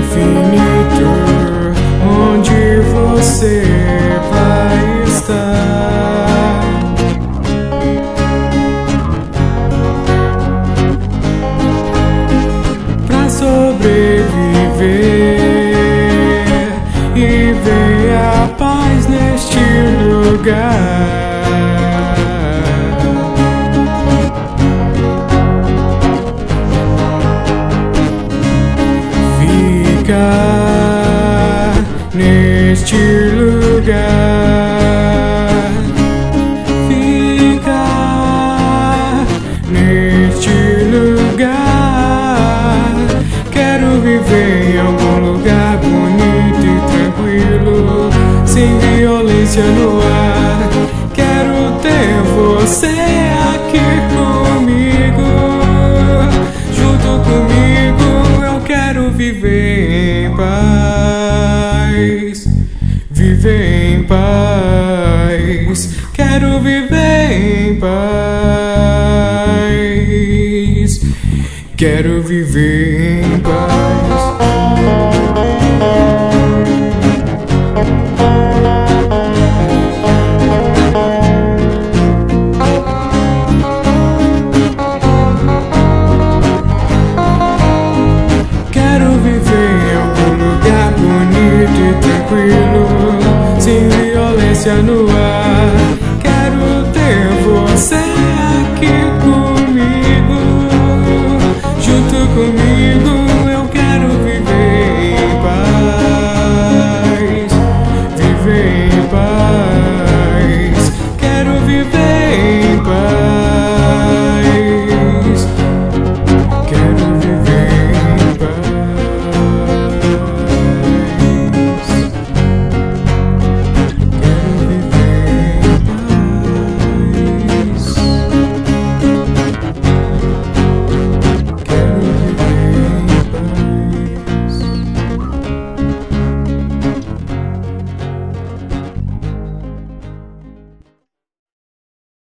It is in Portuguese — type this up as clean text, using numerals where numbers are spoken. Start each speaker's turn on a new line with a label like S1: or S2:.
S1: infinito, onde você vai estar. Pra sobreviver e ver a paz neste lugar. Neste lugar, ficar neste lugar. Quero viver em algum lugar bonito e tranquilo, sem violência no ar. Quero ter você aqui comigo, junto comigo. Eu quero viver em paz, viver em paz. Quero viver em paz, quero viver em paz. Sem violência no